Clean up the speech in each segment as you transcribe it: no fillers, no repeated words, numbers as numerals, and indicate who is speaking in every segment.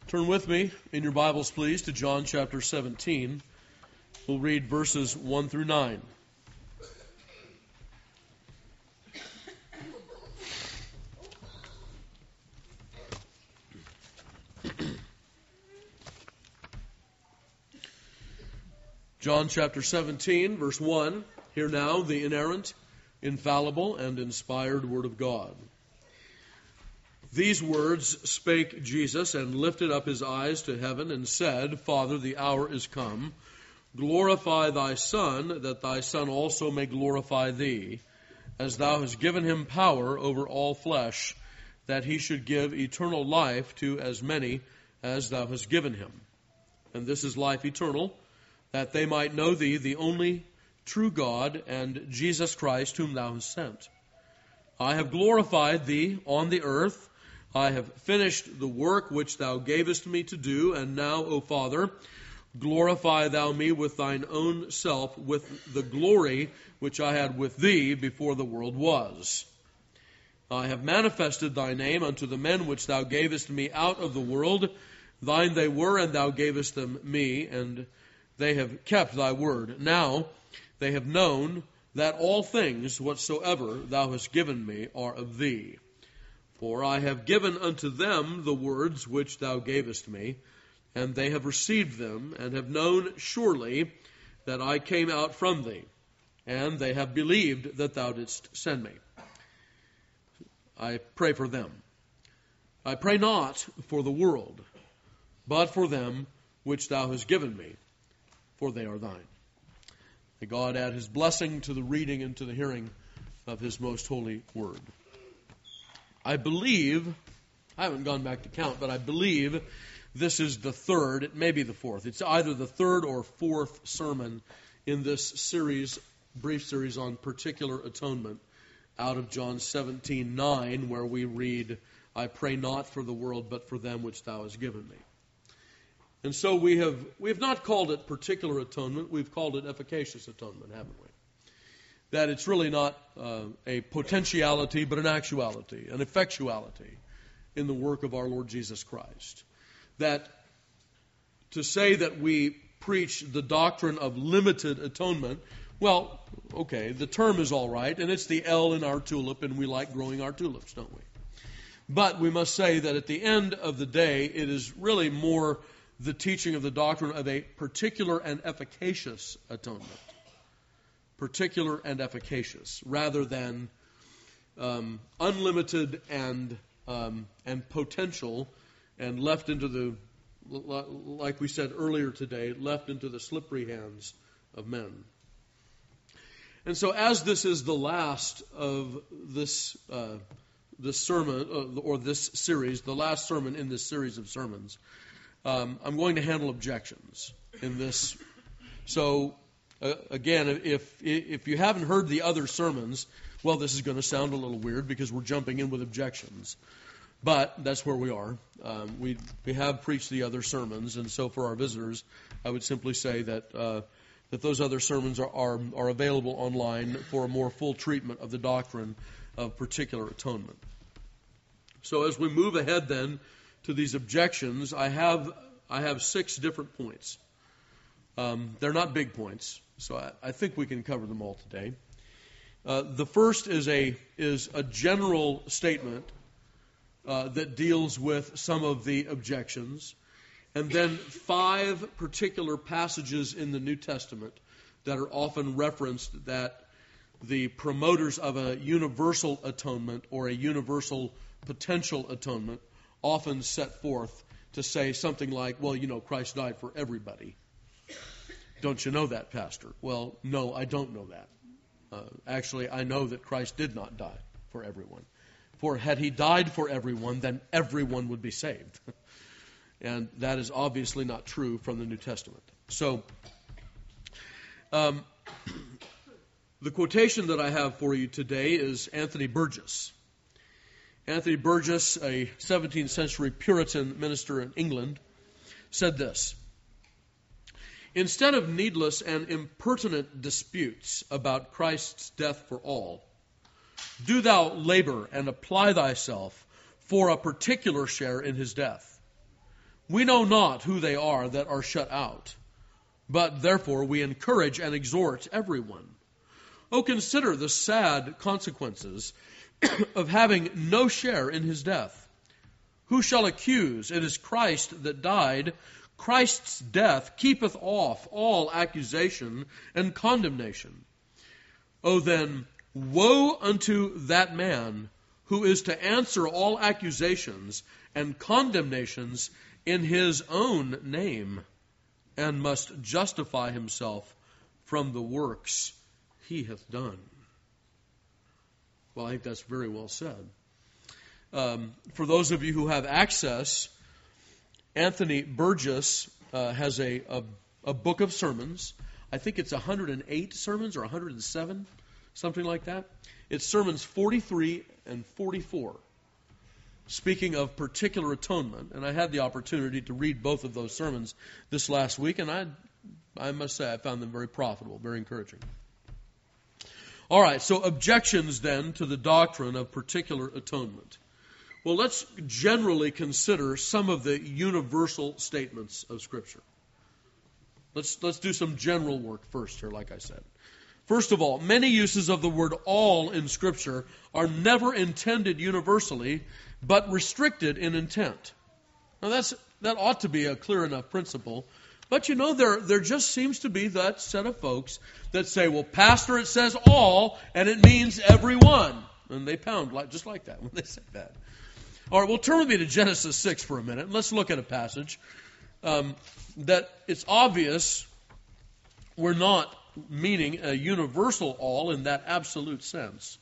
Speaker 1: Turn with me in your Bibles, please, to John chapter 17. We'll read verses 1 through 9. John chapter 17, verse 1. Hear now the inerrant, infallible, and inspired Word of God. These words spake Jesus, and lifted up his eyes to heaven, and said, Father, the hour is come. Glorify thy Son, that thy Son also may glorify thee, as thou hast given him power over all flesh, that he should give eternal life to as many as thou hast given him. And this is life eternal, that they might know thee, the only true God, and Jesus Christ, whom thou hast sent. I have glorified thee on the earth. I have finished the work which thou gavest me to do, and now, O Father, glorify thou me with thine own self, with the glory which I had with thee before the world was. I have manifested thy name unto the men which thou gavest me out of the world. Thine they were, and thou gavest them me, and they have kept thy word. Now they have known that all things whatsoever thou hast given me are of thee. For I have given unto them the words which thou gavest me, and they have received them, and have known surely that I came out from thee, and they have believed that thou didst send me. I pray for them. I pray not for the world, but for them which thou hast given me, for they are thine. May God add his blessing to the reading and to the hearing of his most holy word. I believe, I haven't gone back to count, but I believe this is the third, it may be the fourth. It's either the third or fourth sermon in this series, brief series on particular atonement out of John 17:9, where we read, I pray not for the world, but for them which thou hast given me. And so we have not called it particular atonement, we've called it efficacious atonement, haven't we? That it's really not a potentiality, but an actuality, an effectuality in the work of our Lord Jesus Christ. That to say that we preach the doctrine of limited atonement, well, okay, the term is all right, and it's the L in our tulip, and we like growing our tulips, don't we? But we must say that at the end of the day, it is really more the teaching of the doctrine of a particular and efficacious atonement. Particular and efficacious, rather than unlimited and potential, and left into the, like we said earlier today, left into the slippery hands of men. And so, as this is the last of this sermon or this series, the last sermon in this series of sermons, I'm going to handle objections in this. So. Again, if you haven't heard the other sermons, well, this is going to sound a little weird because we're jumping in with objections. But that's where we are. We have preached the other sermons, and so for our visitors, I would simply say that those other sermons are available online for a more full treatment of the doctrine of particular atonement. So as we move ahead then to these objections, I have 6 different points. They're not big points, so I think we can cover them all today. The first is a general statement that deals with some of the objections, and then 5 particular passages in the New Testament that are often referenced that the promoters of a universal atonement or a universal potential atonement often set forth to say something like, well, Christ died for everybody. Don't you know that, Pastor? Well, no, I don't know that. Actually, I know that Christ did not die for everyone. For had he died for everyone, then everyone would be saved. And that is obviously not true from the New Testament. So, the quotation that I have for you today is Anthony Burgess. Anthony Burgess, a 17th century Puritan minister in England, said this: Instead of needless and impertinent disputes about Christ's death for all, do thou labor and apply thyself for a particular share in his death. We know not who they are that are shut out, but therefore we encourage and exhort everyone. Oh, consider the sad consequences of having no share in his death. Who shall accuse? It is Christ that died. Christ's death keepeth off all accusation and condemnation. Oh, then, woe unto that man who is to answer all accusations and condemnations in his own name, and must justify himself from the works he hath done. Well, I think that's very well said. For those of you who have access, Anthony Burgess has a book of sermons. I think it's 108 sermons or 107, something like that. It's sermons 43 and 44, speaking of particular atonement. And I had the opportunity to read both of those sermons this last week, and I must say I found them very profitable, very encouraging. All right, so objections then to the doctrine of particular atonement. Well, let's generally consider some of the universal statements of Scripture. Let's do some general work first here, like I said. First of all, many uses of the word all in Scripture are never intended universally, but restricted in intent. Now that ought to be a clear enough principle. But there just seems to be that set of folks that say, well, Pastor, it says all, and it means everyone. And they pound just like that when they say that. All right, well, turn with me to Genesis 6 for a minute, and let's look at a passage that it's obvious we're not meaning a universal all in that absolute sense.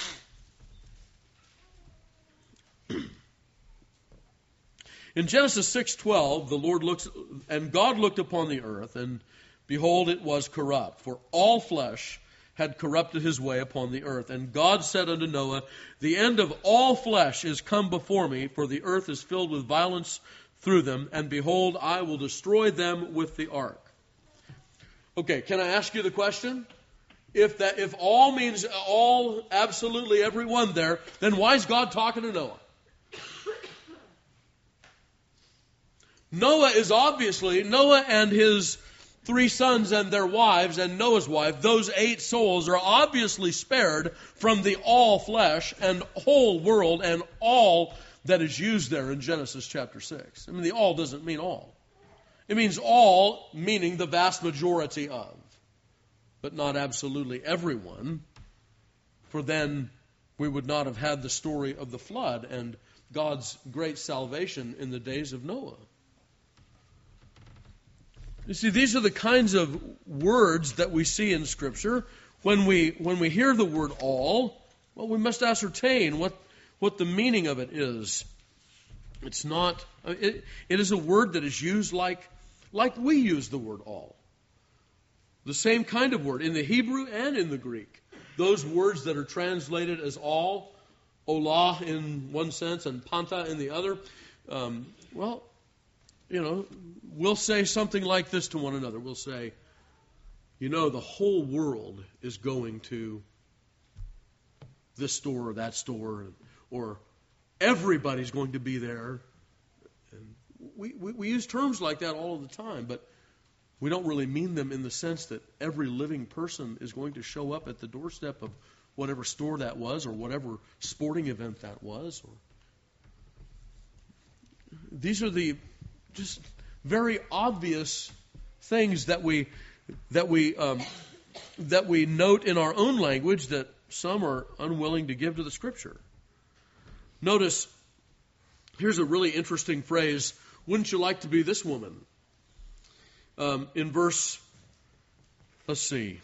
Speaker 1: In Genesis 6:12, the Lord looks, and God looked upon the earth, and behold, it was corrupt, for all flesh had corrupted his way upon the earth. And God said unto Noah, the end of all flesh is come before me, for the earth is filled with violence through them, and behold, I will destroy them with the ark. Okay, can I ask you the question? If all means all, absolutely everyone there, then why is God talking to Noah? Noah and his 3 sons and their wives and Noah's wife, those 8 souls are obviously spared from the all flesh and whole world and all that is used there in Genesis chapter 6. I mean, the all doesn't mean all. It means all, meaning the vast majority of, but not absolutely everyone, for then we would not have had the story of the flood and God's great salvation in the days of Noah. You see, these are the kinds of words that we see in Scripture. When we hear the word all, well, we must ascertain what the meaning of it is. It's not. It is a word that is used like we use the word all. The same kind of word in the Hebrew and in the Greek. Those words that are translated as all, olah in one sense and panta in the other. We'll say something like this to one another. We'll say, the whole world is going to this store or that store, or everybody's going to be there. And we use terms like that all of the time, but we don't really mean them in the sense that every living person is going to show up at the doorstep of whatever store that was or whatever sporting event that was. These are the just very obvious things that we note in our own language that some are unwilling to give to the Scripture. Notice, here's a really interesting phrase. Wouldn't you like to be this woman? In verse, let's see.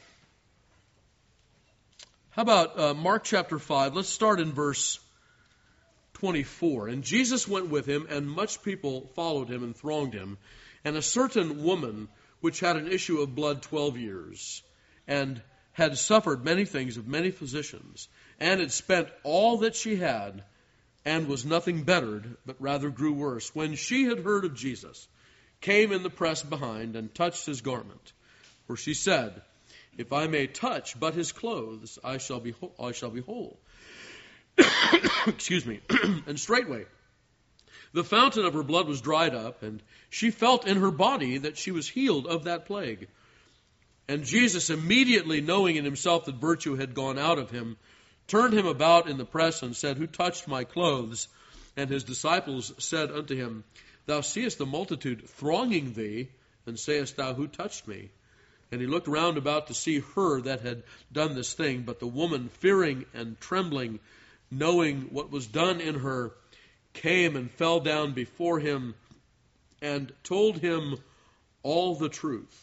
Speaker 1: How about Mark chapter 5? Let's start in verse 24. And Jesus went with him, and much people followed him and thronged him. And a certain woman, which had an issue of blood 12 years, and had suffered many things of many physicians, and had spent all that she had, and was nothing bettered, but rather grew worse, when she had heard of Jesus, came in the press behind, and touched his garment. For she said, if I may touch but his clothes, I shall be whole. Excuse me. And straightway The fountain of her blood was dried up, and she felt in her body that she was healed of that plague. And Jesus, immediately knowing in himself that virtue had gone out of him, turned him about in the press and said, Who touched my clothes? And his disciples said unto him, Thou seest the multitude thronging thee, and sayest thou, Who touched me? And he looked round about to see her that had done this thing. But the woman, fearing and trembling, knowing what was done in her, came and fell down before him and told him all the truth.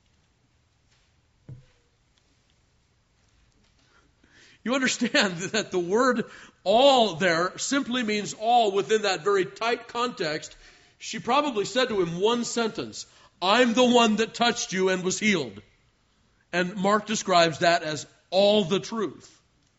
Speaker 1: You understand that the word all there simply means all within that very tight context. She probably said to him one sentence, I'm the one that touched you and was healed. And Mark describes that as all the truth.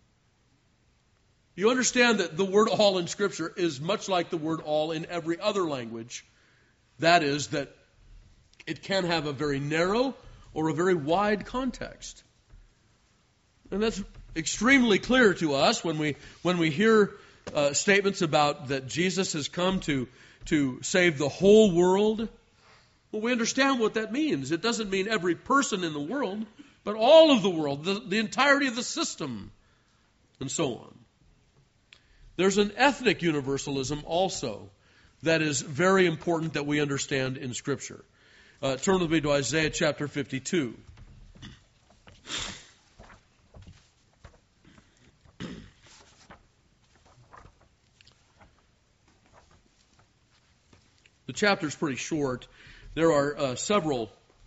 Speaker 1: You understand that the word all in Scripture is much like the word all in every other language. That is, that it can have a very narrow or a very wide context. And that's extremely clear to us when we hear statements about that Jesus has come to save the whole world. Well, we understand what that means. It doesn't mean every person in the world, but all of the world, the entirety of the system, and so on. There's an ethnic universalism also that is very important that we understand in Scripture. Turn with me to Isaiah chapter 52. The chapter's pretty short. There are several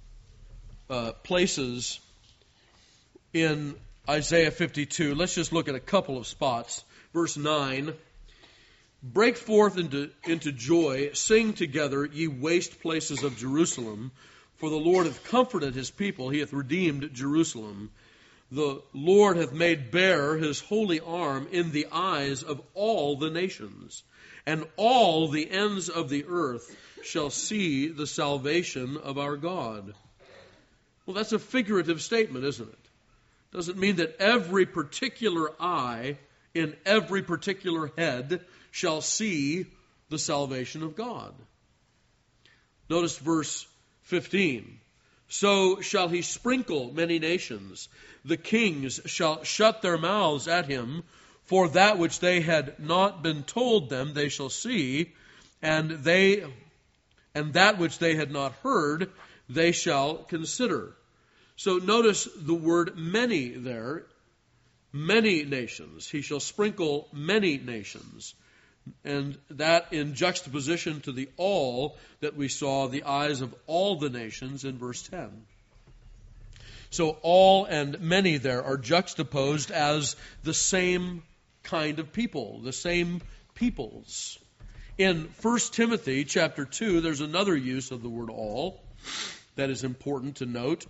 Speaker 1: places in Isaiah 52. Let's just look at a couple of spots. Verse 9, Break forth into joy, sing together, ye waste places of Jerusalem, for the Lord hath comforted his people, he hath redeemed Jerusalem. The Lord hath made bare his holy arm in the eyes of all the nations, and all the ends of the earth shall see the salvation of our God. Well, that's a figurative statement, isn't it? Doesn't mean that every particular eye in every particular head shall see the salvation of God. Notice verse 15. So shall he sprinkle many nations. The kings shall shut their mouths at him, for that which they had not been told them they shall see, and that which they had not heard they shall consider. So notice the word many there. Many nations. He shall sprinkle many nations. And that in juxtaposition to the all that we saw, the eyes of all the nations in verse 10. So all and many there are juxtaposed as the same kind of people, the same peoples. In 1 Timothy chapter 2, there's another use of the word all that is important to note.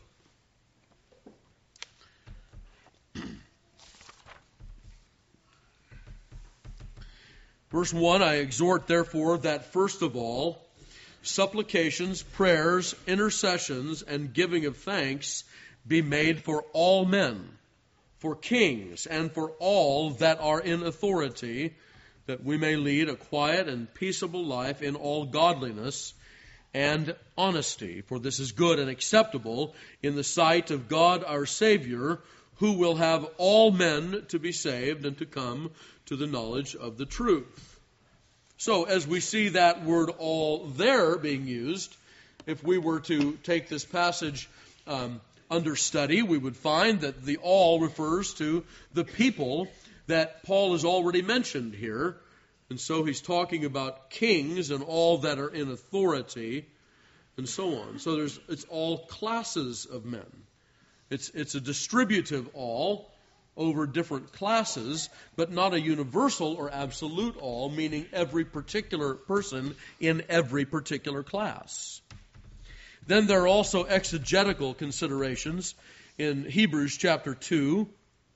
Speaker 1: Verse 1, I exhort, therefore, that first of all, supplications, prayers, intercessions, and giving of thanks be made for all men, for kings, and for all that are in authority, that we may lead a quiet and peaceable life in all godliness and honesty. For this is good and acceptable in the sight of God our Savior, who will have all men to be saved and to come to the knowledge of the truth. So as we see that word all there being used, if we were to take this passage under study, we would find that the all refers to the people that Paul has already mentioned here. And so he's talking about kings and all that are in authority and so on. So it's all classes of men. It's a distributive all over different classes, but not a universal or absolute all, meaning every particular person in every particular class. Then there are also exegetical considerations in Hebrews chapter 2.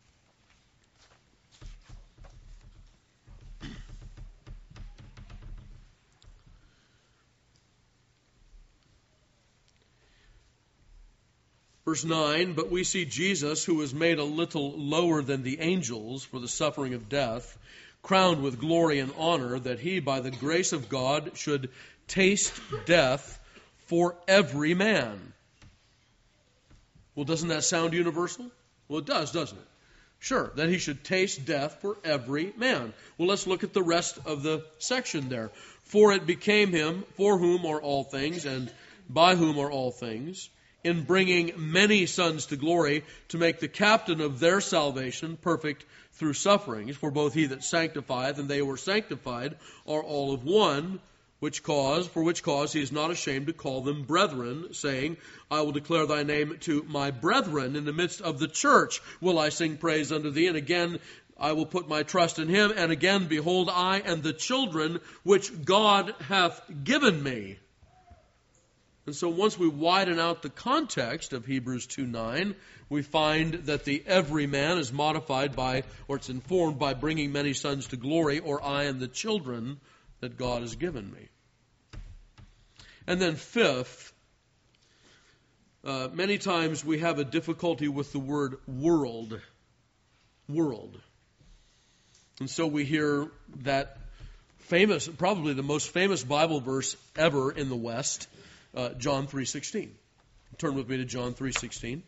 Speaker 1: Verse 9, but we see Jesus, who was made a little lower than the angels for the suffering of death, crowned with glory and honor, that he, by the grace of God, should taste death for every man. Well, doesn't that sound universal? Well, it does, doesn't it? Sure, that he should taste death for every man. Well, let's look at the rest of the section there. For it became him, for whom are all things, and by whom are all things, in bringing many sons to glory, to make the captain of their salvation perfect through sufferings. For both he that sanctifieth and they who are sanctified are all of one, for which cause he is not ashamed to call them brethren, saying, I will declare thy name to my brethren. In the midst of the church will I sing praise unto thee. And again I will put my trust in him. And again, behold, I and the children which God hath given me. And so once we widen out the context of Hebrews 2:9, we find that the every man is modified by, or it's informed by bringing many sons to glory, or I and the children that God has given me. And then fifth, many times we have a difficulty with the word world. World. And so we hear that famous, probably the most famous Bible verse ever in the West, John 3:16. Turn with me to John 3:16.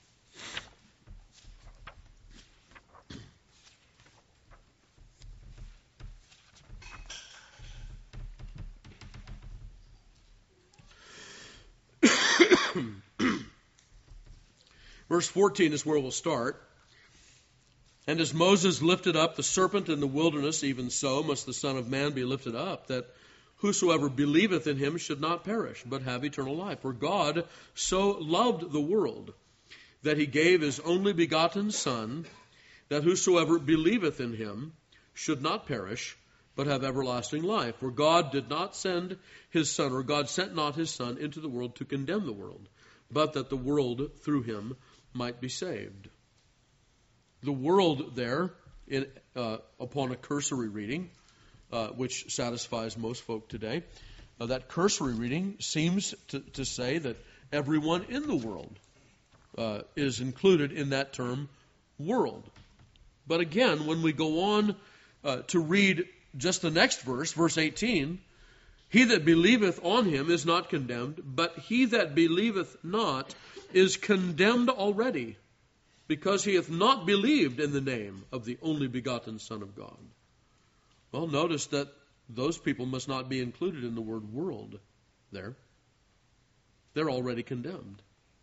Speaker 1: Verse 14 is where we'll start. And as Moses lifted up the serpent in the wilderness, even so must the Son of Man be lifted up, that whosoever believeth in him should not perish, but have eternal life. For God so loved the world, that he gave his only begotten Son, that whosoever believeth in him should not perish, but have everlasting life. For God did not send his Son, or God sent not his Son into the world to condemn the world, but that the world through him might be saved. The world there, upon a cursory reading, which satisfies most folk today, that cursory reading seems to say that everyone in the world is included in that term, world. But again, when we go on to read just the next verse, verse 18, he that believeth on him is not condemned, but he that believeth not is condemned already, because he hath not believed in the name of the only begotten Son of God. Well, notice that those people must not be included in the word world there. They're already condemned.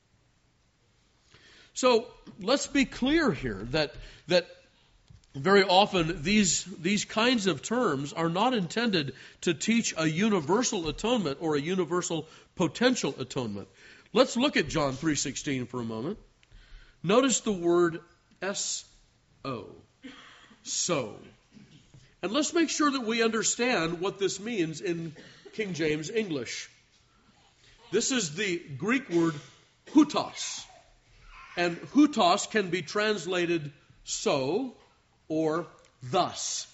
Speaker 1: So let's be clear here that very often these kinds of terms are not intended to teach a universal atonement or a universal potential atonement. Let's look at John 3:16 for a moment. Notice the word S-O, so. And let's make sure that we understand what this means in King James English. This is the Greek word hutos. And hutos can be translated so or thus.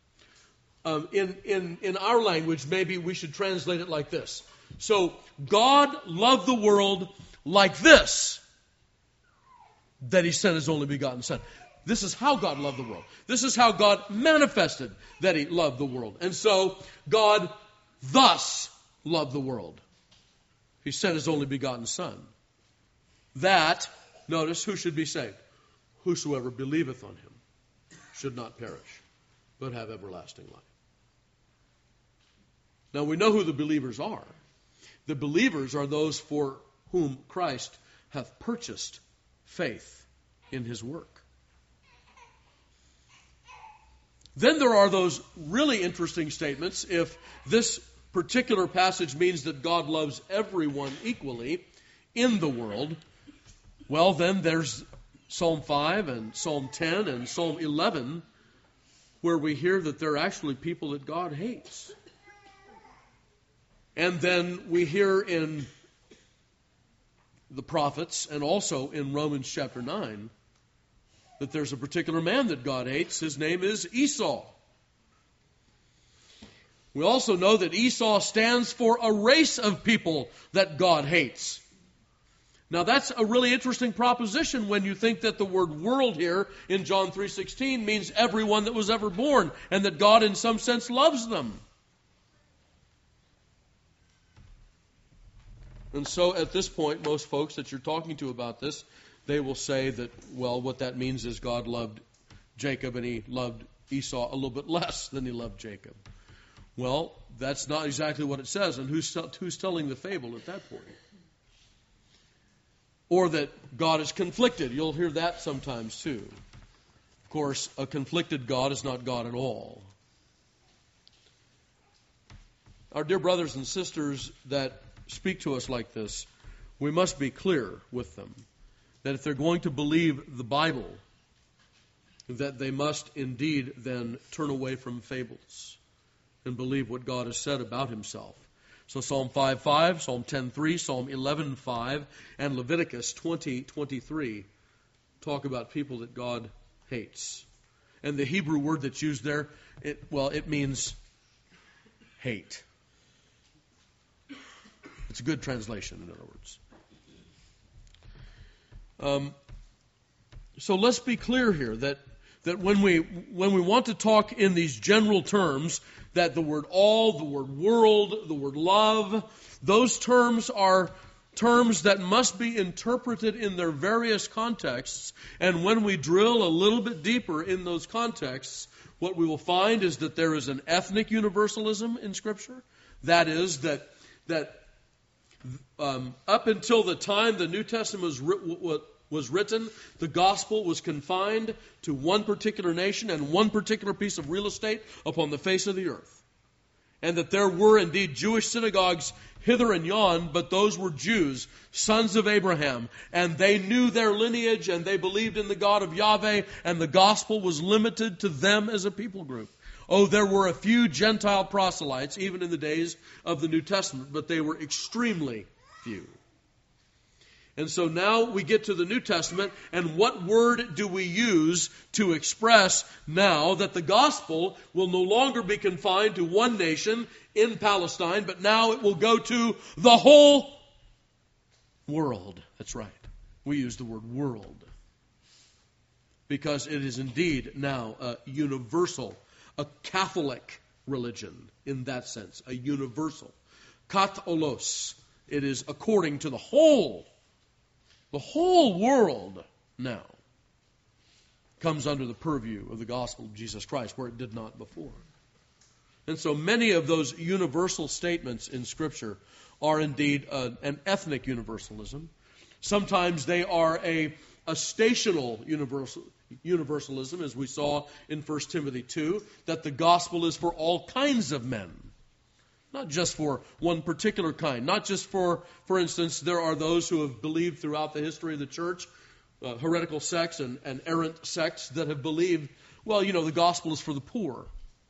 Speaker 1: In our language, maybe we should translate it like this. So, God loved the world like this, that he sent his only begotten Son. This is how God loved the world. This is how God manifested that he loved the world. And so, God thus loved the world. He sent his only begotten Son. That, notice, who should be saved? Whosoever believeth on him should not perish, but have everlasting life. Now, we know who the believers are. The believers are those for whom Christ hath purchased faith in his work. Then there are those really interesting statements. If this particular passage means that God loves everyone equally in the world, well, then there's Psalm 5 and Psalm 10 and Psalm 11, where we hear that there are actually people that God hates. And then we hear in the prophets and also in Romans chapter 9 that there's a particular man that God hates. His name is Esau. We also know that Esau stands for a race of people that God hates. Now that's a really interesting proposition when you think that the word world here in John 3:16 means everyone that was ever born, and that God in some sense loves them. And so at this point, most folks that you're talking to about this, they will say that, well, what that means is God loved Jacob and he loved Esau a little bit less than he loved Jacob. Well, that's not exactly what it says, and who's telling the fable at that point? Or that God is conflicted. You'll hear that sometimes too. Of course, a conflicted God is not God at all. Our dear brothers and sisters that speak to us like this, we must be clear with them that if they're going to believe the Bible, that they must indeed then turn away from fables and believe what God has said about himself. So Psalm 5:5, Psalm 10:3, Psalm 11:5, and Leviticus 20:23 talk about people that God hates. And the Hebrew word that's used there, it means hate. It's a good translation, in other words. So let's be clear here that when we want to talk in these general terms, that the word all, the word world, the word love, those terms are terms that must be interpreted in their various contexts. And when we drill a little bit deeper in those contexts, what we will find is that there is an ethnic universalism in Scripture. That is, that up until the time the New Testament was written, the gospel was confined to one particular nation and one particular piece of real estate upon the face of the earth. And that there were indeed Jewish synagogues hither and yon, but those were Jews, sons of Abraham, and they knew their lineage and they believed in the God of Yahweh, and the gospel was limited to them as a people group. Oh, there were a few Gentile proselytes, even in the days of the New Testament, but they were extremely few. And so now we get to the New Testament, and what word do we use to express now that the gospel will no longer be confined to one nation in Palestine, but now it will go to the whole world? That's right. We use the word world because it is indeed now a universal, a Catholic religion in that sense, a universal. Katholos. It is according to the whole world now comes under the purview of the gospel of Jesus Christ, where it did not before. And so many of those universal statements in Scripture are indeed an ethnic universalism. Sometimes they are a stational universalism, as we saw in 1 Timothy 2, that the gospel is for all kinds of men. Not just for one particular kind. Not just for instance, there are those who have believed throughout the history of the church, heretical sects and errant sects that have believed, well, the gospel is for the poor.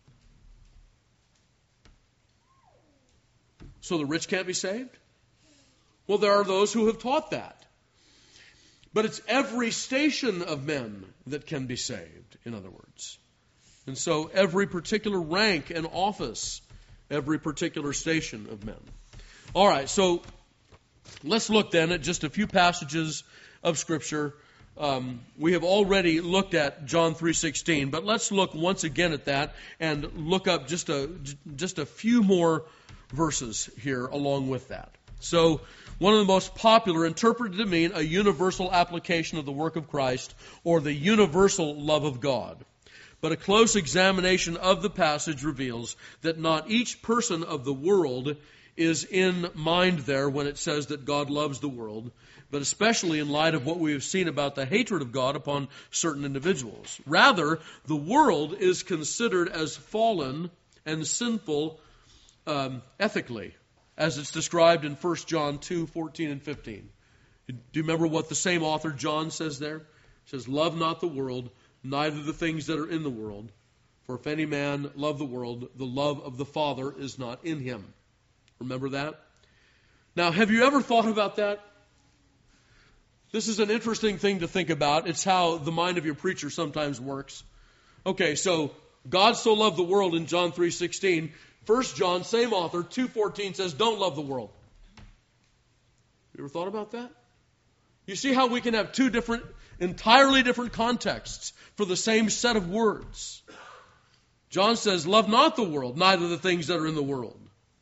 Speaker 1: So the rich can't be saved? Well, there are those who have taught that. But it's every station of men that can be saved, in other words. And so every particular rank and office, every particular station of men. All right, so let's look then at just a few passages of Scripture. We have already looked at John 3:16, but let's look once again at that and look up just a few more verses here along with that. So one of the most popular, interpreted to mean a universal application of the work of Christ or the universal love of God. But a close examination of the passage reveals that not each person of the world is in mind there when it says that God loves the world, but especially in light of what we have seen about the hatred of God upon certain individuals. Rather, the world is considered as fallen and sinful ethically, as it's described in 1 John 2:14 and 15. Do you remember what the same author John says there? He says, "Love not the world, neither the things that are in the world. For if any man love the world, the love of the Father is not in him." Remember that? Now, have you ever thought about that? This is an interesting thing to think about. It's how the mind of your preacher sometimes works. Okay, so God so loved the world in John 3:16. 1 John, same author, 2:14 says, don't love the world. You ever thought about that? You see how we can have two entirely different contexts for the same set of words. John says, love not the world, neither the things that are in the world.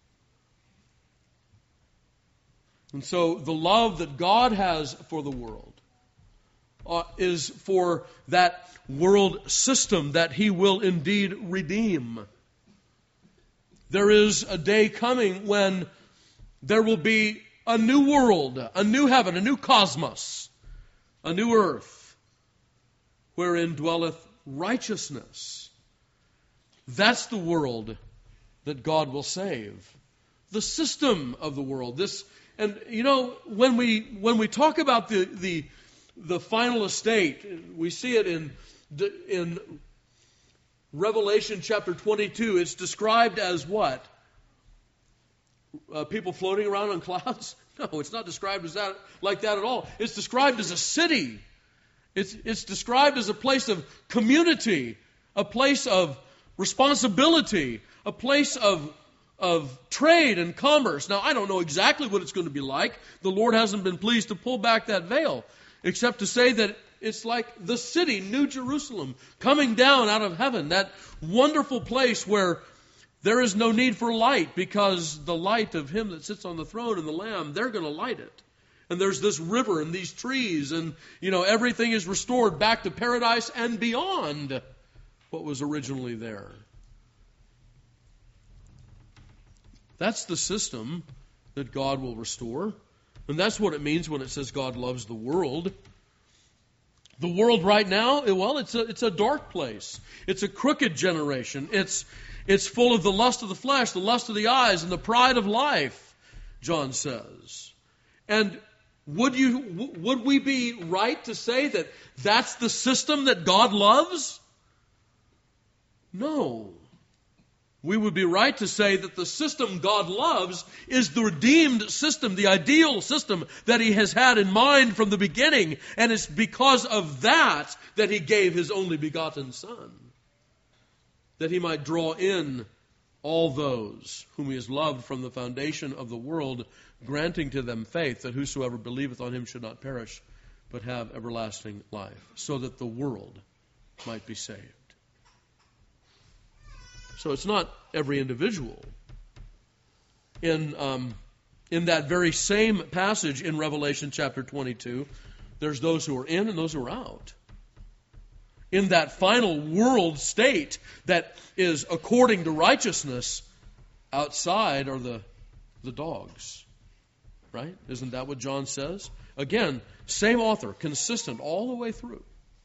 Speaker 1: And so the love that God has for the world is for that world system that He will indeed redeem. There is a day coming when there will be a new world, a new heaven, a new cosmos, a new earth, wherein dwelleth righteousness. That's the world that God will save. The system of the world. And you know, when we talk about the final estate, we see it in Revelation chapter 22. It's described as what? People floating around on clouds? No, it's not described as that like that at all. It's described as a city. It's described as a place of community, a place of responsibility, a place of trade and commerce. Now, I don't know exactly what it's going to be like. The Lord hasn't been pleased to pull back that veil, except to say that it's like the city, New Jerusalem, coming down out of heaven, that wonderful place where there is no need for light, because the light of Him that sits on the throne and the Lamb, they're going to light it. And there's this river and these trees, and everything is restored back to paradise and beyond what was originally there. That's the system that God will restore. And that's what it means when it says God loves the world. The world right now, well, it's a dark place. It's a crooked generation. It's full of the lust of the flesh, the lust of the eyes, and the pride of life, John says. And would we be right to say that that's the system that God loves? No. We would be right to say that the system God loves is the redeemed system, the ideal system that He has had in mind from the beginning. And it's because of that He gave His only begotten Son, that He might draw in all those whom He has loved from the foundation of the world, granting to them faith, that whosoever believeth on Him should not perish, but have everlasting life, so that the world might be saved. So it's not every individual. In that very same passage in Revelation chapter 22, there's those who are in and those who are out. In that final world state that is according to righteousness, outside are the dogs. Right? Isn't that what John says? Again, same author, consistent all the way through.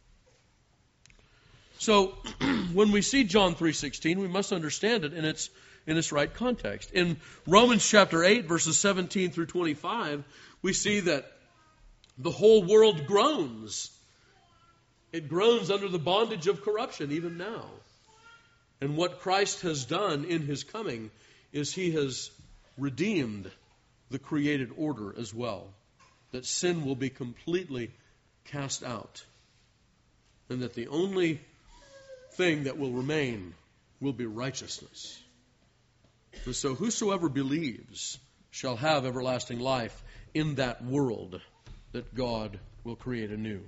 Speaker 1: So when we see John 3:16, we must understand it in its right context. In Romans chapter 8, verses 17 through 25, we see that the whole world groans. It groans under the bondage of corruption even now. And what Christ has done in His coming is He has redeemed the created order as well. That sin will be completely cast out. And that the only thing that will remain will be righteousness. And so whosoever believes shall have everlasting life in that world that God will create anew.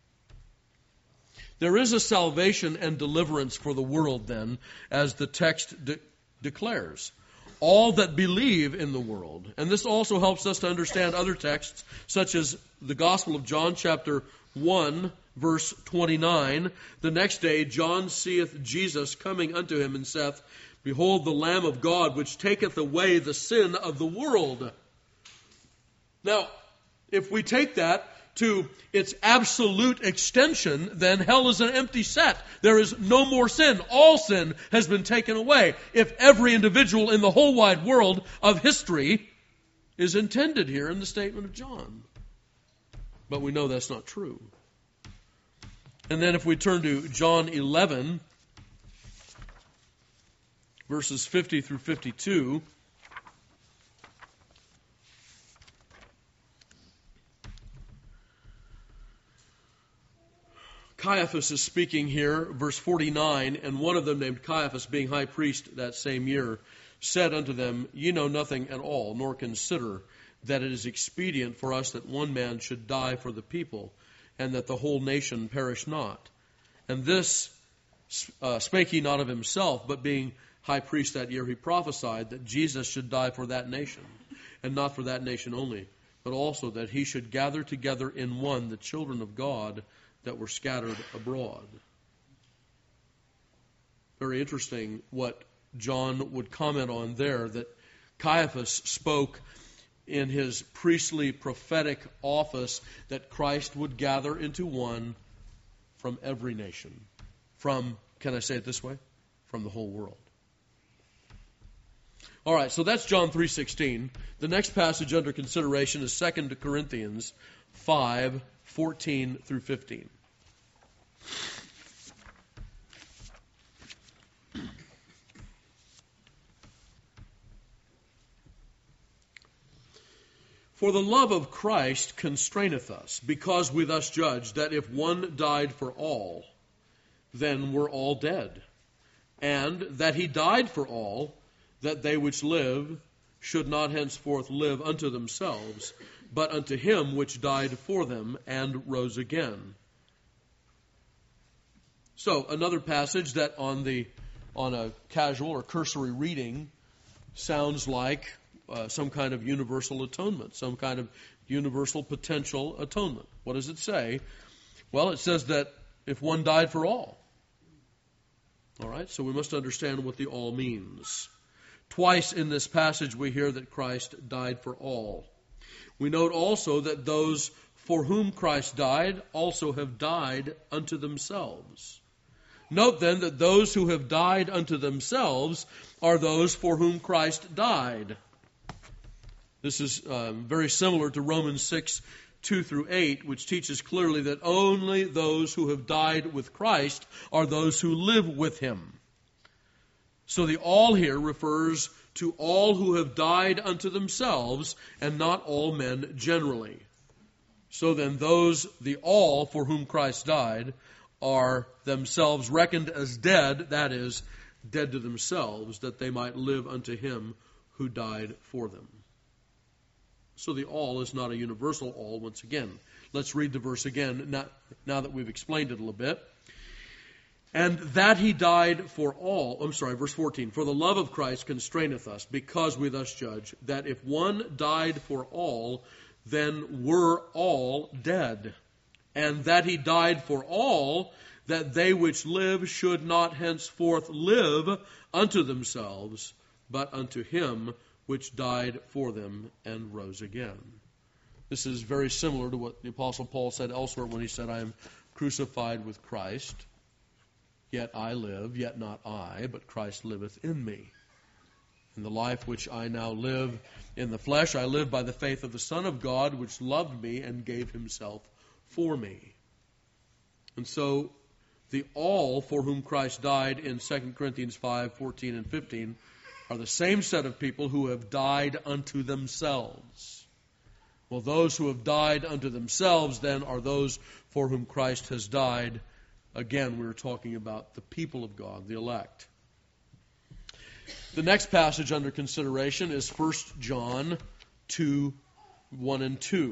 Speaker 1: There is a salvation and deliverance for the world then, as the text declares. All that believe in the world. And this also helps us to understand other texts, such as the Gospel of John chapter 1, verse 29. The next day John seeth Jesus coming unto him, and saith, Behold the Lamb of God, which taketh away the sin of the world. Now, if we take that to its absolute extension, then hell is an empty set. There is no more sin. All sin has been taken away. If every individual in the whole wide world of history is intended here in the statement of John. But we know that's not true. And then if we turn to John 11, verses 50 through 52, Caiaphas is speaking here, verse 49, and one of them named Caiaphas, being high priest that same year, said unto them, Ye know nothing at all, nor consider that it is expedient for us that one man should die for the people, and that the whole nation perish not. And this spake he not of himself, but being high priest that year, he prophesied that Jesus should die for that nation, and not for that nation only, but also that he should gather together in one the children of God that were scattered abroad. Very interesting what John would comment on there, that Caiaphas spoke in his priestly prophetic office that Christ would gather into one from every nation. From, can I say it this way? From the whole world. All right, so that's John 3:16. The next passage under consideration is 2 Corinthians 5:14 through 15. For the love of Christ constraineth us, because we thus judge that if one died for all, then we're all dead. And that he died for all, that they which live should not henceforth live unto themselves, but unto him which died for them and rose again. So, another passage that on a casual or cursory reading sounds like some kind of universal atonement, some kind of universal potential atonement. What does it say? Well, it says that if one died for all. All right, so we must understand what the all means. Twice in this passage we hear that Christ died for all. We note also that those for whom Christ died also have died unto themselves. Note then that those who have died unto themselves are those for whom Christ died. This is very similar to Romans 6:2 through 8, which teaches clearly that only those who have died with Christ are those who live with him. So the all here refers to all who have died unto themselves, and not all men generally. So then the all for whom Christ died, are themselves reckoned as dead, that is, dead to themselves, that they might live unto him who died for them. So the all is not a universal all once again. Let's read the verse again, now that we've explained it a little bit. And that he died for all, verse 14. For the love of Christ constraineth us, because we thus judge, that if one died for all, then we're all dead. And that he died for all, that they which live should not henceforth live unto themselves, but unto him which died for them and rose again. This is very similar to what the Apostle Paul said elsewhere when he said, I am crucified with Christ, yet I live, yet not I, but Christ liveth in me. In the life which I now live in the flesh, I live by the faith of the Son of God, which loved me and gave himself for me. And so the all for whom Christ died in 2 Corinthians 5:14 and 15 are the same set of people who have died unto themselves. Well, those who have died unto themselves then are those for whom Christ has died. Again, we're talking about the people of God, the elect. The next passage under consideration is 1 John 2:1 and 2.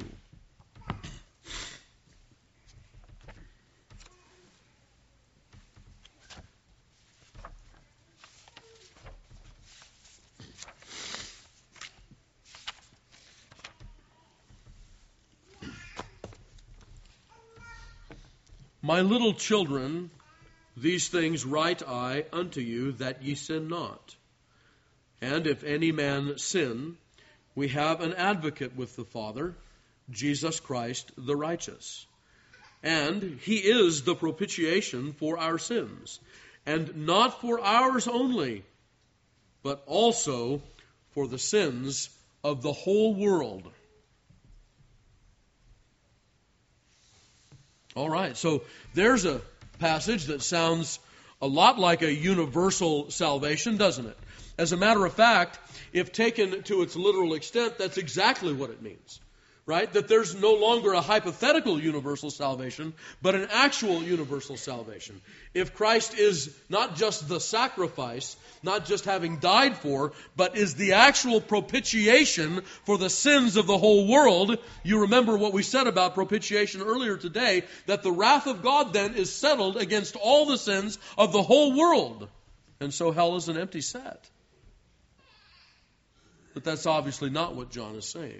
Speaker 1: My little children, these things write I unto you, that ye sin not. And if any man sin, we have an advocate with the Father, Jesus Christ the righteous. And he is the propitiation for our sins, and not for ours only, but also for the sins of the whole world. All right, so there's a passage that sounds a lot like a universal salvation, doesn't it? As a matter of fact, if taken to its literal extent, that's exactly what it means, right? That there's no longer a hypothetical universal salvation, but an actual universal salvation. If Christ is not just the sacrifice, not just having died for, but is the actual propitiation for the sins of the whole world. You remember what we said about propitiation earlier today, that the wrath of God then is settled against all the sins of the whole world. And so hell is an empty set. But that's obviously not what John is saying.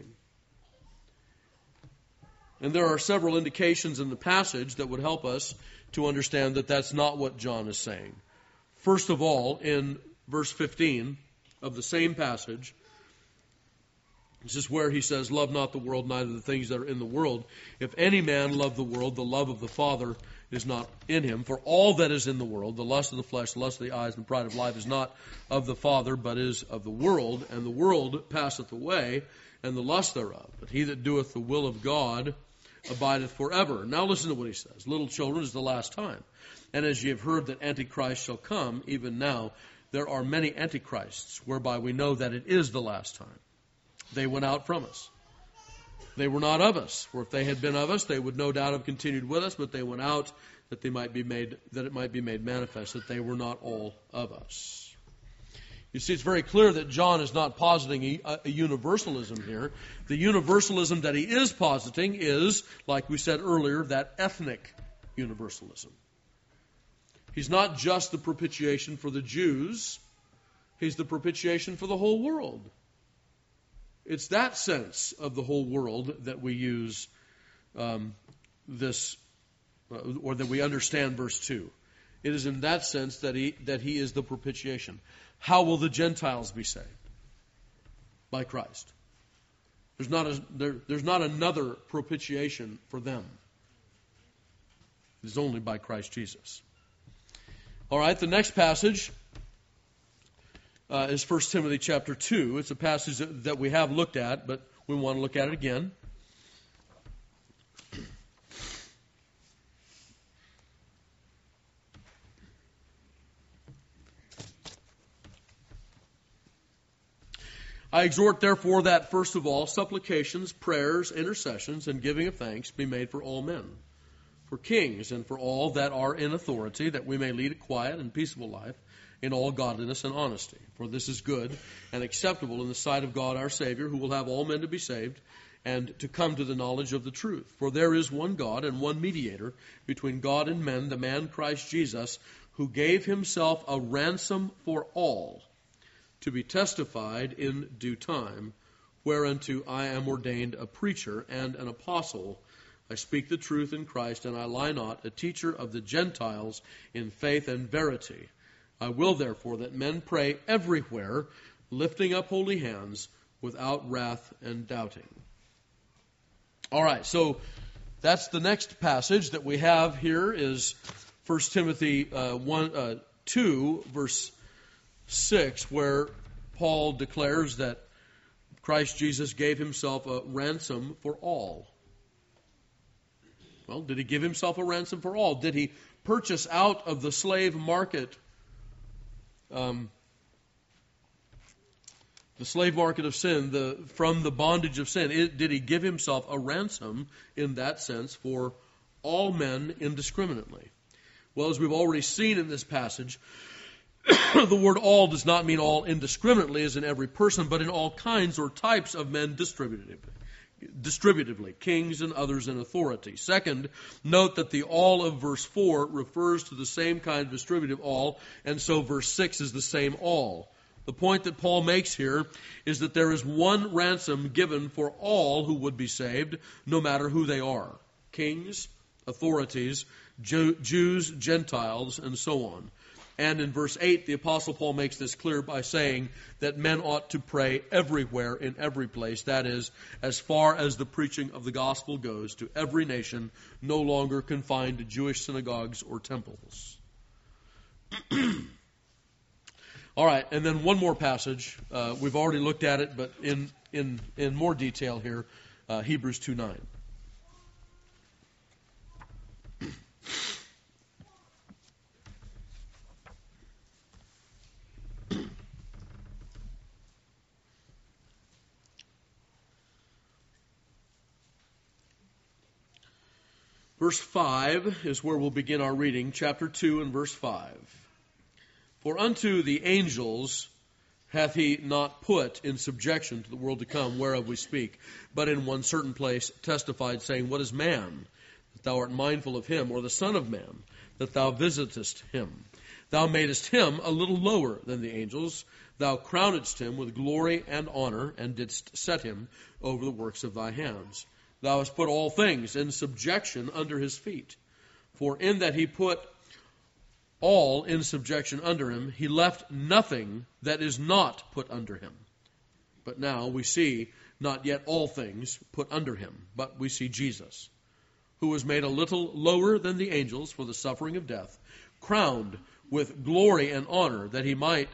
Speaker 1: And there are several indications in the passage that would help us to understand that that's not what John is saying. First of all, in verse 15 of the same passage, this is where he says, "Love not the world, neither the things that are in the world. If any man love the world, the love of the Father is not in him. For all that is in the world, the lust of the flesh, the lust of the eyes, and the pride of life, is not of the Father, but is of the world. And the world passeth away, and the lust thereof. But he that doeth the will of God abideth forever." Now listen to what he says. "Little children, it is the last time. And as ye have heard that Antichrist shall come, even now there are many Antichrists, whereby we know that it is the last time. They went out from us. They were not of us. For if they had been of us, they would no doubt have continued with us, but they went out that it might be made manifest that they were not all of us." You see, it's very clear that John is not positing a universalism here. The universalism that he is positing is, like we said earlier, that ethnic universalism. He's not just the propitiation for the Jews. He's the propitiation for the whole world. It's that sense of the whole world that we use or that we understand verse 2. It is in that sense that he is the propitiation. How will the Gentiles be saved? By Christ. There's not another propitiation for them. It is only by Christ Jesus. All right, the next passage is 1 Timothy chapter 2. It's a passage that we have looked at, but we want to look at it again. "I exhort, therefore, that first of all, supplications, prayers, intercessions, and giving of thanks be made for all men, for kings, and for all that are in authority, that we may lead a quiet and peaceable life in all godliness and honesty. For this is good and acceptable in the sight of God our Savior, who will have all men to be saved and to come to the knowledge of the truth. For there is one God and one mediator between God and men, the man Christ Jesus, who gave himself a ransom for all, to be testified in due time, whereunto I am ordained a preacher and an apostle. I speak the truth in Christ, and I lie not, a teacher of the Gentiles in faith and verity. I will therefore that men pray everywhere, lifting up holy hands, without wrath and doubting." All right, so that's the next passage that we have here is 1 Timothy 2, verse 6, where Paul declares that Christ Jesus gave himself a ransom for all. Well, did he give himself a ransom for all? Did he purchase out of the slave market, the slave market of sin, from the bondage of sin? Did he give himself a ransom in that sense for all men indiscriminately? Well, as we've already seen in this passage, the word all does not mean all indiscriminately as in every person, but in all kinds or types of men distributively, kings and others in authority. Second, note that the all of verse 4 refers to the same kind of distributive all, and so verse 6 is the same all. The point that Paul makes here is that there is one ransom given for all who would be saved, no matter who they are. Kings, authorities, Jews, Gentiles, and so on. And in verse 8, the Apostle Paul makes this clear by saying that men ought to pray everywhere in every place. That is, as far as the preaching of the gospel goes, to every nation, no longer confined to Jewish synagogues or temples. All right, and then one more passage. We've already looked at it, but in more detail here, Hebrews 2:9. Verse 5 is where we'll begin our reading, chapter 2 and verse 5. For unto the angels hath he not put in subjection to the world to come, whereof we speak, but in one certain place testified, saying, What is man, that thou art mindful of him, or the son of man, that thou visitest him? Thou madest him a little lower than the angels. Thou crownedst him with glory and honor, and didst set him over the works of thy hands. Thou hast put all things in subjection under his feet. For in that he put all in subjection under him, he left nothing that is not put under him. But now we see not yet all things put under him, but we see Jesus, who was made a little lower than the angels for the suffering of death, crowned with glory and honor, that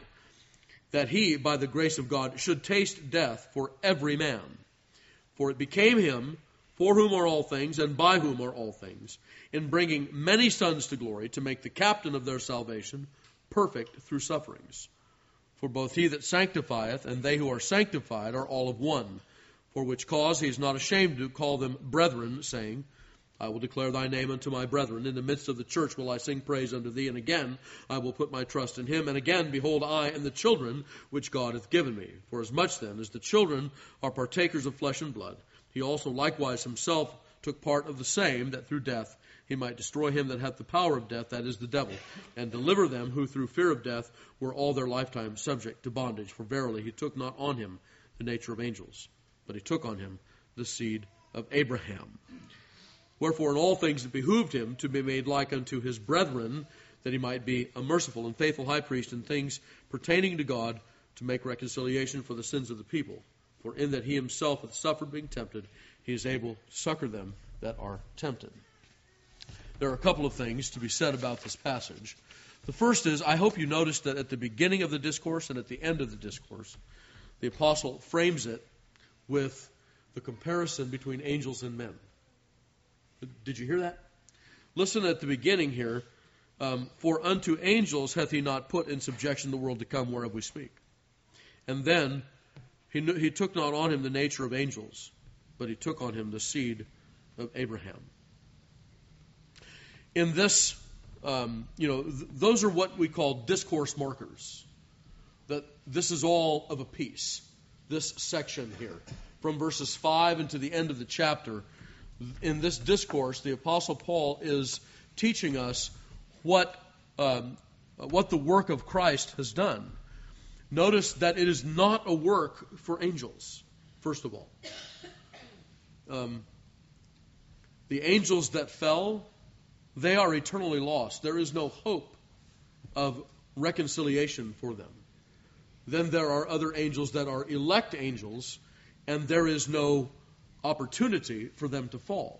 Speaker 1: he, by the grace of God, should taste death for every man. For it became him, for whom are all things, and by whom are all things, in bringing many sons to glory, to make the captain of their salvation perfect through sufferings. For both he that sanctifieth and they who are sanctified are all of one, for which cause he is not ashamed to call them brethren, saying, I will declare thy name unto my brethren. In the midst of the church will I sing praise unto thee. And again I will put my trust in him. And again, behold, I and the children which God hath given me. For as much then as the children are partakers of flesh and blood, he also likewise himself took part of the same, that through death he might destroy him that hath the power of death, that is the devil, and deliver them who through fear of death were all their lifetime subject to bondage. For verily he took not on him the nature of angels, but he took on him the seed of Abraham. Wherefore in all things it behooved him to be made like unto his brethren, that he might be a merciful and faithful high priest in things pertaining to God, to make reconciliation for the sins of the people. For in that he himself hath suffered being tempted, he is able to succor them that are tempted. There are a couple of things to be said about this passage. The first is, I hope you noticed that at the beginning of the discourse and at the end of the discourse, the apostle frames it with the comparison between angels and men. Did you hear that? Listen at the beginning here. For unto angels hath he not put in subjection the world to come, whereof we speak. And then he took not on him the nature of angels, but he took on him the seed of Abraham. In this, those are what we call discourse markers. That this is all of a piece. This section here, from verses 5 into the end of the chapter. In this discourse, the Apostle Paul is teaching us what the work of Christ has done. Notice that it is not a work for angels, first of all. The angels that fell, they are eternally lost. There is no hope of reconciliation for them. Then there are other angels that are elect angels, and there is no opportunity for them to fall.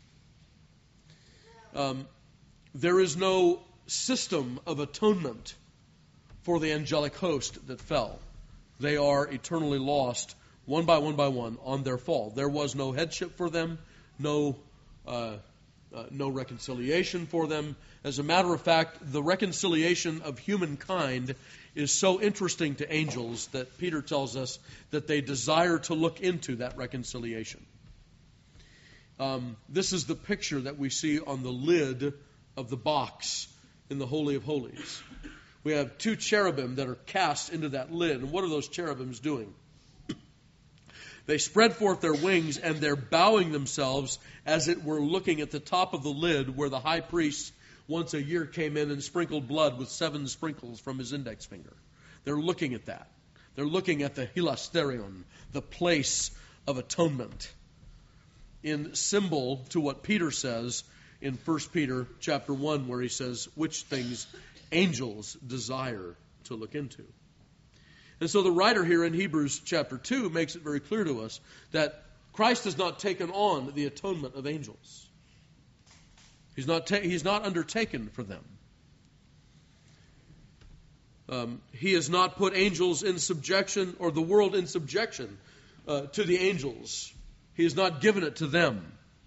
Speaker 1: There is no system of atonement for the angelic host that fell. They are eternally lost, one by one, on their fall. There was no headship for them, no reconciliation for them. As a matter of fact, the reconciliation of humankind is so interesting to angels that Peter tells us that they desire to look into that reconciliation. This is the picture that we see on the lid of the box in the Holy of Holies. We have two cherubim that are cast into that lid. And what are those cherubims doing? They spread forth their wings, and they're bowing themselves as it were looking at the top of the lid where the high priest once a year came in and sprinkled blood with 7 sprinkles from his index finger. They're looking at that. They're looking at the hilasterion, the place of atonement, in symbol to what Peter says in 1 Peter chapter 1, where he says, which things angels desire to look into. And so the writer here in Hebrews chapter 2 makes it very clear to us that Christ has not taken on the atonement of angels. He's not undertaken for them. He has not put angels in subjection, or the world in subjection to the angels. He has not given it to them.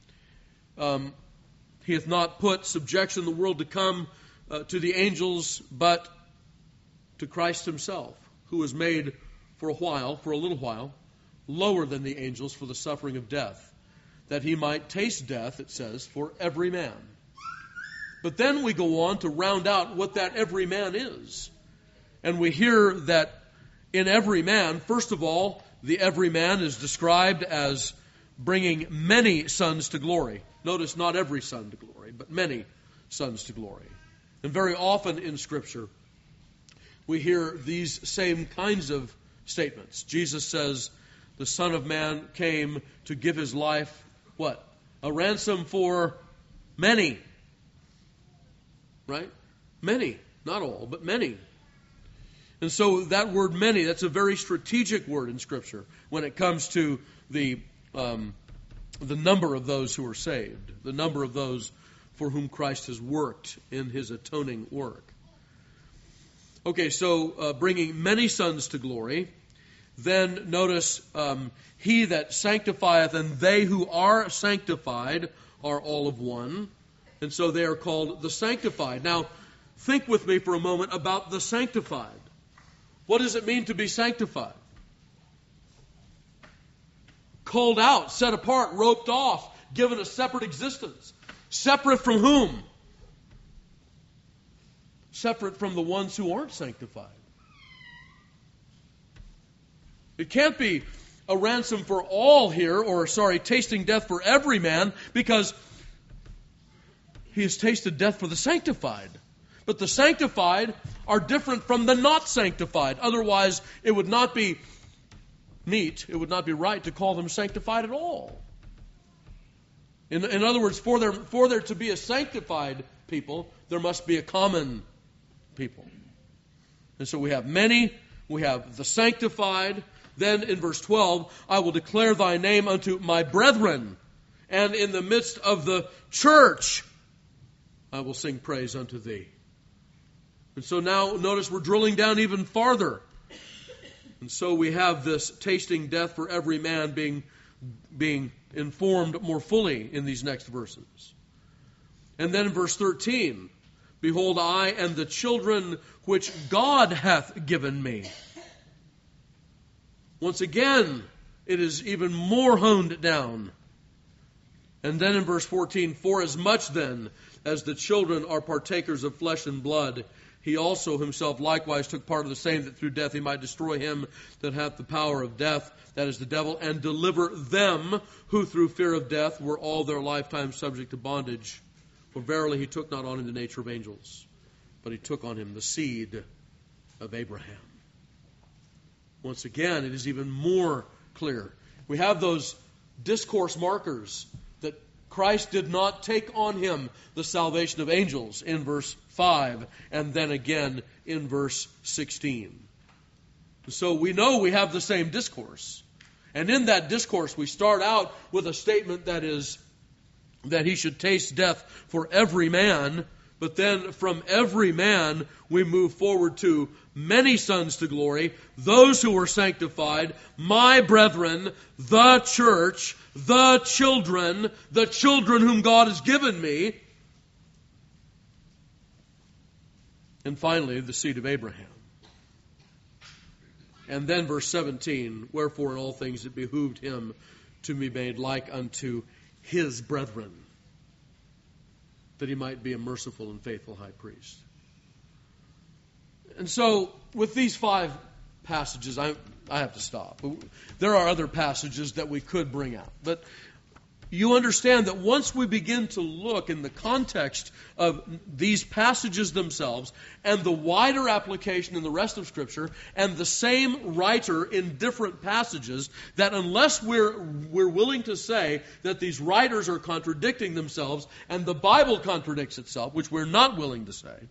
Speaker 1: He hath not put subjection the world to come to the angels, but to Christ himself, who was made for a little while, lower than the angels for the suffering of death, that he might taste death, it says, for every man. But then we go on to round out what that every man is. And we hear that in every man, first of all, the every man is described as bringing many sons to glory. Notice not every son to glory, but many sons to glory. And very often in Scripture, we hear these same kinds of statements. Jesus says, the Son of Man came to give his life, what? A ransom for many. Right? Many. Not all, but many. And so that word many, that's a very strategic word in Scripture when it comes to the number of those who are saved, the number of those for whom Christ has worked in his atoning work. Okay, so bringing many sons to glory. Then notice, he that sanctifieth and they who are sanctified are all of one. And so they are called the sanctified. Now, think with me for a moment about the sanctified. What does it mean to be sanctified? Called out, set apart, roped off, given a separate existence. Separate from whom? Separate from the ones who aren't sanctified. It can't be a ransom for all here, tasting death for every man, because he has tasted death for the sanctified. But the sanctified are different from the not sanctified. Otherwise, it would not be meet, it would not be right to call them sanctified at all. In other words, for there to be a sanctified people, there must be a common people. And so we have many, we have the sanctified. Then in verse 12, I will declare thy name unto my brethren, and in the midst of the church I will sing praise unto thee. And so now notice we're drilling down even farther. And so we have this tasting death for every man being informed more fully in these next verses. And then in verse 13, behold, I and the children which God hath given me. Once again, it is even more honed down. And then in verse 14, for as much then as the children are partakers of flesh and blood, he also himself likewise took part of the same, that through death he might destroy him that hath the power of death, that is the devil, and deliver them who through fear of death were all their lifetime subject to bondage. For verily he took not on him the nature of angels, but he took on him the seed of Abraham. Once again, it is even more clear. We have those discourse markers that Christ did not take on him the salvation of angels in verse 5, and then again in verse 16. So we know we have the same discourse. And in that discourse we start out with a statement that is that he should taste death for every man, but then from every man we move forward to many sons to glory, those who were sanctified, my brethren, the church, the children whom God has given me, and finally the seed of Abraham. And then verse 17, wherefore in all things it behooved him to be made like unto his brethren, that he might be a merciful and faithful high priest. And so, with these 5 passages, I have to stop. There are other passages that we could bring out. But you understand that once we begin to look in the context of these passages themselves and the wider application in the rest of Scripture and the same writer in different passages, that unless we're willing to say that these writers are contradicting themselves and the Bible contradicts itself, which we're not willing to say,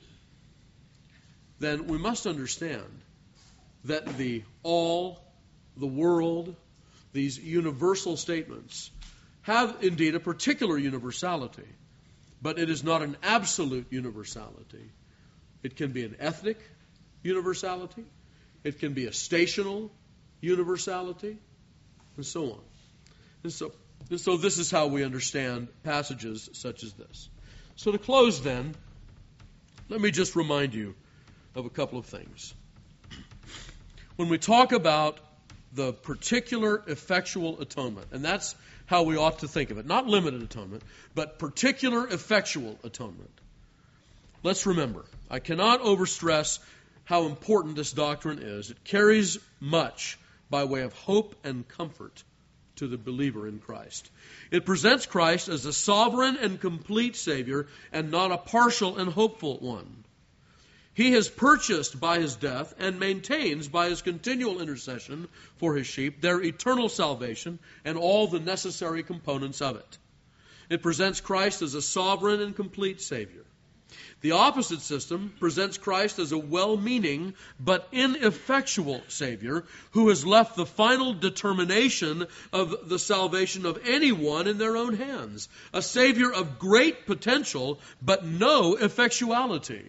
Speaker 1: then we must understand that the all, the world, these universal statements have indeed a particular universality, but it is not an absolute universality. It can be an ethnic universality, it can be a stational universality, and so on. And so this is how we understand passages such as this. So to close then, let me just remind you of a couple of things. When we talk about the particular effectual atonement, and that's how we ought to think of it, not limited atonement, but particular effectual atonement. Let's remember, I cannot overstress how important this doctrine is. It carries much by way of hope and comfort to the believer in Christ. It presents Christ as a sovereign and complete Savior and not a partial and hopeful one. He has purchased by His death and maintains by His continual intercession for His sheep their eternal salvation and all the necessary components of it. It presents Christ as a sovereign and complete Savior. The opposite system presents Christ as a well-meaning but ineffectual Savior who has left the final determination of the salvation of anyone in their own hands. A Savior of great potential but no effectuality.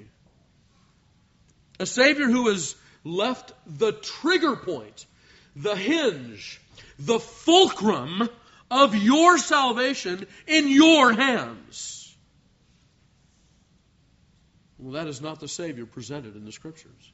Speaker 1: A Savior who has left the trigger point, the hinge, the fulcrum of your salvation in your hands. Well, that is not the Savior presented in the Scriptures.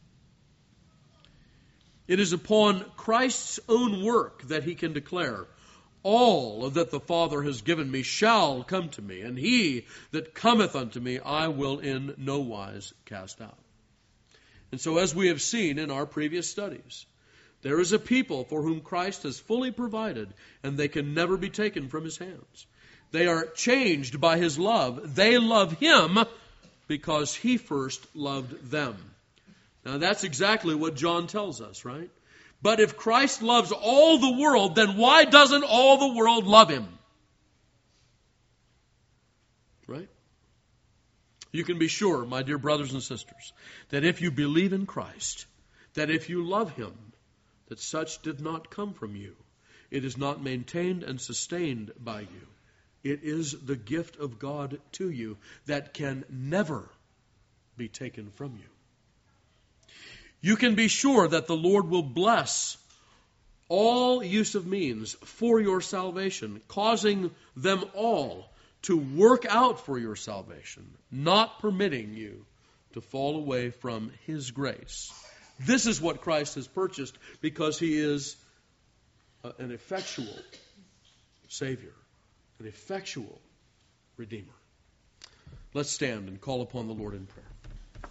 Speaker 1: It is upon Christ's own work that He can declare, all that the Father has given me shall come to me, and he that cometh unto me I will in no wise cast out. And so, as we have seen in our previous studies, there is a people for whom Christ has fully provided, and they can never be taken from His hands. They are changed by His love. They love Him because He first loved them. Now that's exactly what John tells us, right? But if Christ loves all the world, then why doesn't all the world love Him? Right? You can be sure, my dear brothers and sisters, that if you believe in Christ, that if you love Him, that such did not come from you. It is not maintained and sustained by you. It is the gift of God to you that can never be taken from you. You can be sure that the Lord will bless all use of means for your salvation, causing them all to work out for your salvation, not permitting you to fall away from His grace. This is what Christ has purchased because He is an effectual Savior. An effectual Redeemer. Let's stand and call upon the Lord in prayer.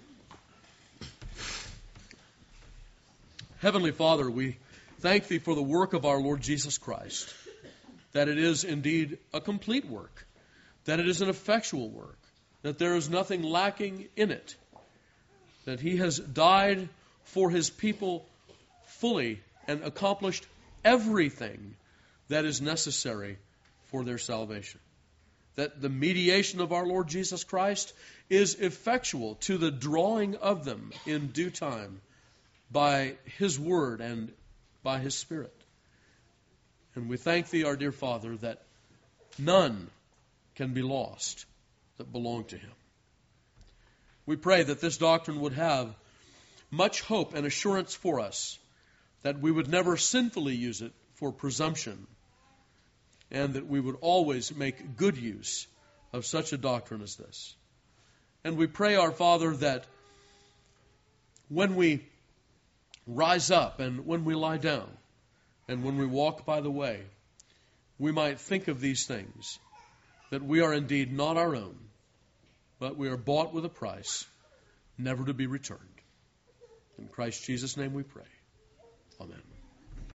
Speaker 1: Heavenly Father, we thank Thee for the work of our Lord Jesus Christ, that it is indeed a complete work, that it is an effectual work, that there is nothing lacking in it, that He has died for His people fully and accomplished everything that is necessary for their salvation. That the mediation of our Lord Jesus Christ is effectual to the drawing of them in due time by His Word and by His Spirit. And we thank Thee, our dear Father, that none can be lost that belong to Him. We pray that this doctrine would have much hope and assurance for us, that we would never sinfully use it for presumption, and that we would always make good use of such a doctrine as this. And we pray, our Father, that when we rise up and when we lie down and when we walk by the way, we might think of these things, that we are indeed not our own, but we are bought with a price, never to be returned. In Christ Jesus' name we pray. Amen.